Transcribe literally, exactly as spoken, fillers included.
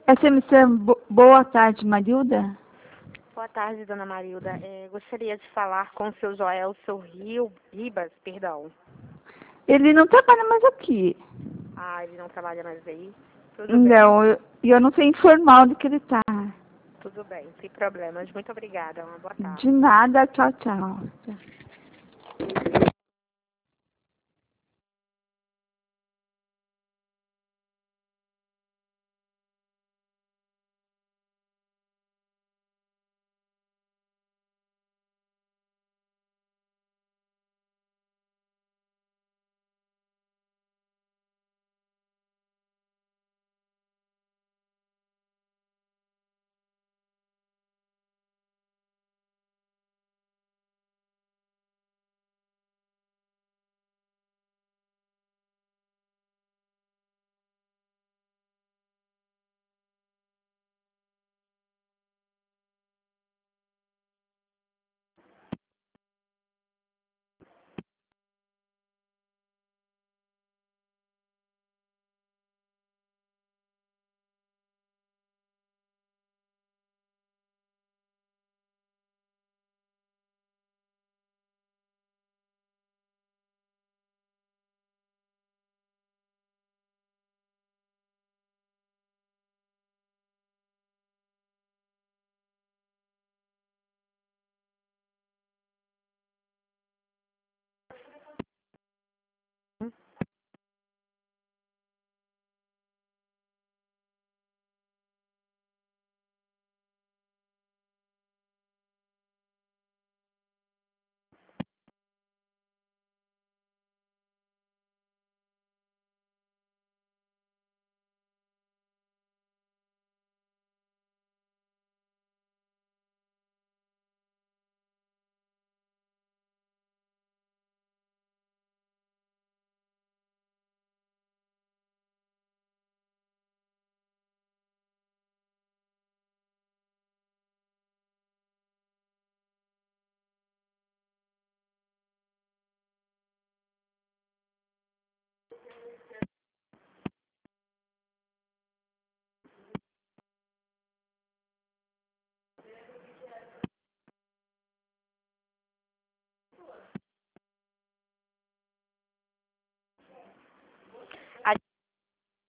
S M C, bo- boa tarde, Marilda. Boa tarde, dona Marilda. É, gostaria de falar com o seu Joel, seu Rio, Ribas, perdão. Ele não trabalha mais aqui. Ah, ele não trabalha mais aí? Tudo bem, Não, eu, eu não sei informar onde que ele tá. tudo bem, sem problemas. Muito obrigada, uma boa tarde. De nada, tchau, tchau.